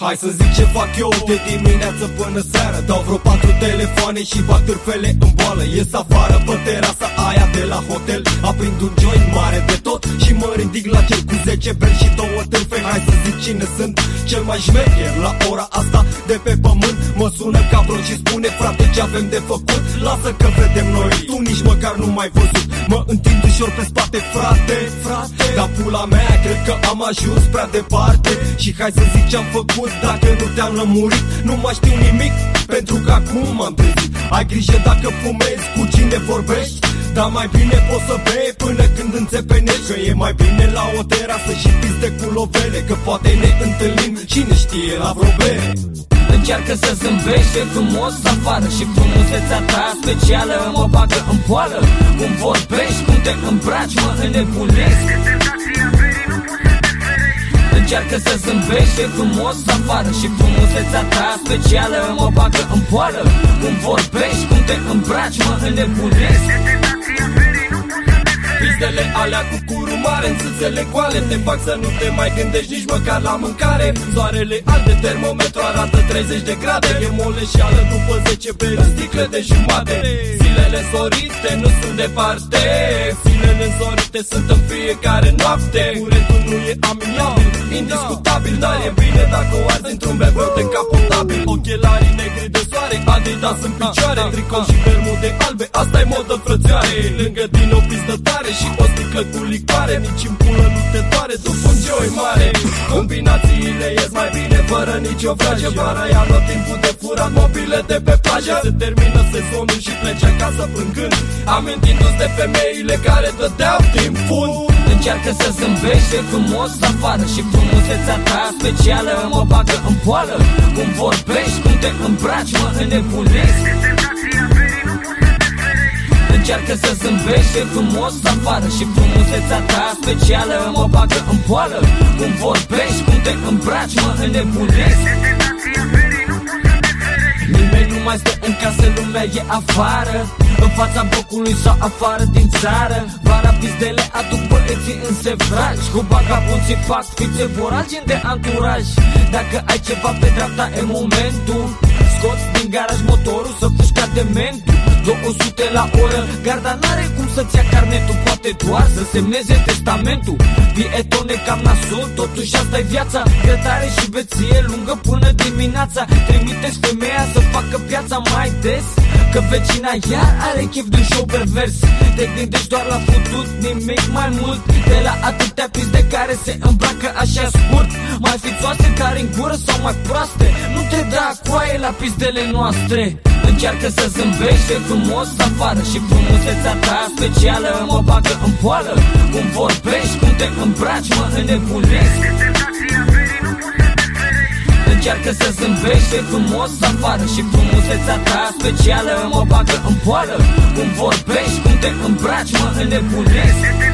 Hai să zic ce fac eu de dimineață până seară. Dau vreo 4 telefoane și bag târfele în boală. Ies afară pe terasa aia de la hotel, aprind un joint mare de tot și mă ridic la cel cu 10 beri și 2 târfe. Hai să zic cine sunt cel mai șmecher la ora asta de pe pământ. Mă sună cabron și spune: frate, ce avem de făcut? Lasă că vedem noi, tu nici măcar nu m-ai văzut. Mă întind ușor pe spate, frate, dar pula mea, cred că am ajuns prea departe. Și hai să zic ce-am făcut dacă nu te-am lămurit. Nu mai știu nimic, pentru că acum m-am trezit. Ai grijă dacă fumezi, cu cine vorbești, dar mai bine poți să bei până când înțepenești. Că e mai bine la o terasă și piste cu lovele, că poate ne întâlnim, cine știe, la vreo bere. Încearcă să zâmbești, e frumos afară și frumusețea ta specială mă bagă în poală. Cum vorbești, cum te îmbraci, mă înnebunesc. Încearcă să zâmbești, e frumos afară și frumusețea ta specială mă bagă în poală. Cum vorbești, cum te îmbraci, mă înnebunesc. Pizdele alea cu curul mare, în țâțele goale te fac să nu te mai gândești nici măcar la mâncare. Soarele alb de termometru arată 30 de grade. E moleșeală după 10 beri în sticle de jumate. Zilele sorite nu sunt departe, zilele însorite sunt în fiecare noapte. Curentul nu e aminiabil, indiscutabil, dar e bine dacă o arzi într-un bebeu decapotabil. Ochelarii negri de soare, Adidas în picioare, tricou și bermude albe, asta-i modă, frățioare. Lângă tine o pistă tare și o sticlă cu licoare, nici în pulă nu te doare după un joy mare. Combinațiile ies mai bine fără nicio vrajă. Vara ia tot timpul de furat mobile de pe plajă. Se termină sezonul și pleci acasă plângând, amintindu-ți de femeile care dădeau timp fund. Încearcă să zâmbești, e frumos afară și frumusețea ta specială mă bagă în poală. Cum vorbești, cum te îmbraci, mă înnebunesc. Încearcă să zâmbești, e frumos afară și frumusețea ta specială mă bagă în poală. Cum vorbești, cum te îmbraci, mă înnebunesc. Nimeni nu mai stă în casă, lumea e afară, în fața blocului sau afară din țară. Vara pizdele aduc băieții în sevraj, cu bagabonții fac fițe, vor agent de anturaj. Dacă ai ceva pe dreapta e momentul, scoți din garaj motorul să fugi ca dementul. 200 la oră, garda n-are cum să-ți ia carnetul, poate doar să semneze testamentul. Pietone cam nasol, totuși asta-i viața, grătare și beție lungă până dimineața. Trimiteți femeia să facă piața mai des, că vecina iar are chef de un show pervers. Te gândești doar la futut, nimic mai mult, de la atâtea piste care se îmbracă așa scurt. Mai fițoase, tare în gură sau mai proaste, nu te da coaie la pizdele noastre. Încearcă să zâmbești, e frumos afară și frumusețea ta specială mă bagă în poală. Cum vorbești, cum te îmbraci, mă înnebunesc. Încearcă să zâmbești, e frumos afară și frumusețea ta specială mă bagă în poală. Cum vorbești, cum te îmbraci, mă înnebunesc.